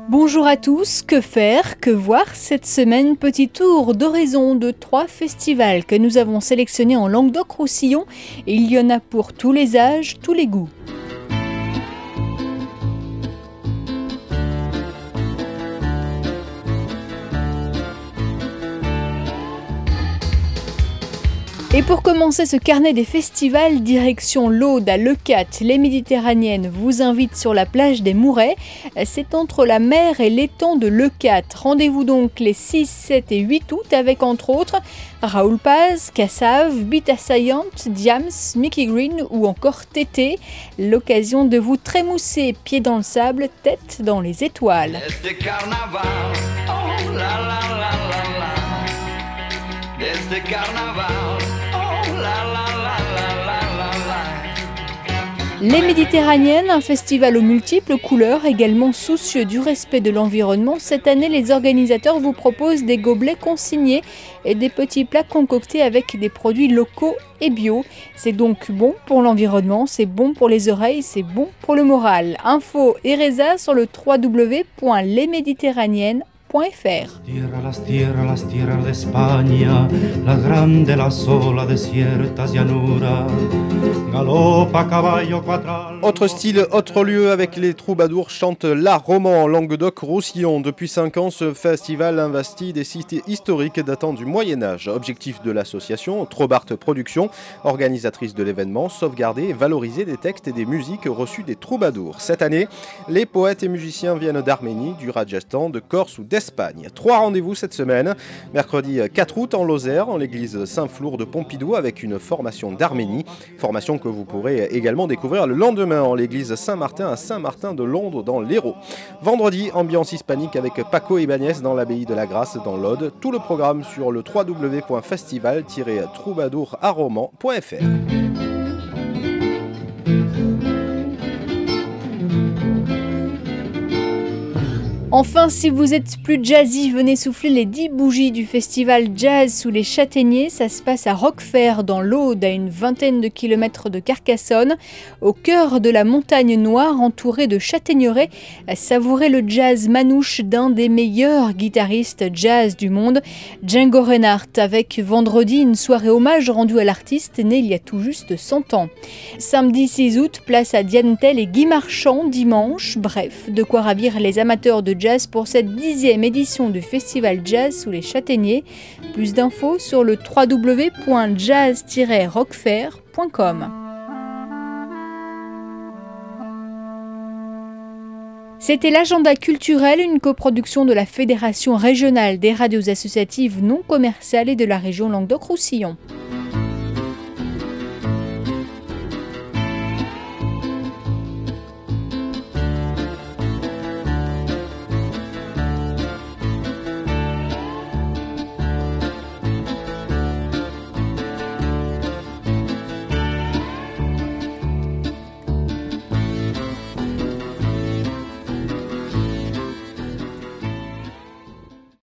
Bonjour à tous, que faire, que voir cette semaine? Petit tour d'horizon de 3 festivals que nous avons sélectionnés en Languedoc-Roussillon et il y en a pour tous les âges, tous les goûts. Et pour commencer ce carnet des festivals, direction l'Aude à Leucate, les Méditerranéennes vous invitent sur la plage des Mourets. C'est entre la mer et l'étang de Leucate. Rendez-vous donc les 6, 7 et 8 août avec entre autres Raoul Paz, Kassav, Beat Assaillante, Diams, Mickey Green ou encore Tété. L'occasion de vous trémousser, pieds dans le sable, tête dans les étoiles. Les Méditerranéennes, un festival aux multiples couleurs, également soucieux du respect de l'environnement. Cette année, les organisateurs vous proposent des gobelets consignés et des petits plats concoctés avec des produits locaux et bio. C'est donc bon pour l'environnement, c'est bon pour les oreilles, c'est bon pour le moral. Info et résa sur le www.lesméditerranéennes.fr. La tierra de España, la grande, la sola, desierta llanura, galopa caballo quattral. Autre style, autre lieu avec les troubadours chantent l'art roman en Languedoc-Roussillon. Depuis 5 ans, ce festival investit des sites historiques datant du Moyen-Âge. Objectif de l'association, Trobart Productions, organisatrice de l'événement, sauvegarder et valoriser des textes et des musiques reçues des troubadours. Cette année, les poètes et musiciens viennent d'Arménie, du Rajasthan, de Corse ou d'Espagne. 3 rendez-vous cette semaine. Mercredi 4 août en Lozère, en l'église Saint-Flour de Pompidou avec une formation d'Arménie. Formation que vous pourrez également découvrir le lendemain en l'église Saint-Martin à Saint-Martin-de-Londres dans l'Hérault. Vendredi, ambiance hispanique avec Paco Ibáñez dans l'abbaye de la Grâce dans l'Aude. Tout le programme sur le www.festival-troubadoursaroman.fr. Enfin, si vous êtes plus jazzy, venez souffler les 10 bougies du festival Jazz sous les Châtaigniers. Ça se passe à Roquefort dans l'Aude, à une vingtaine de kilomètres de Carcassonne, au cœur de la montagne noire entourée de châtaigneraies. Savourez le jazz manouche d'un des meilleurs guitaristes jazz du monde, Django Reinhardt, avec vendredi une soirée hommage rendue à l'artiste né il y a tout juste 100 ans. Samedi 6 août, place à Diane Tell et Guy Marchand dimanche. Bref, de quoi ravir les amateurs de jazz pour cette 10e édition du festival Jazz sous les Châtaigniers. Plus d'infos sur le www.jazz-roquefort.com. C'était l'agenda culturel, une coproduction de la Fédération régionale des radios associatives non commerciales et de la région Languedoc-Roussillon.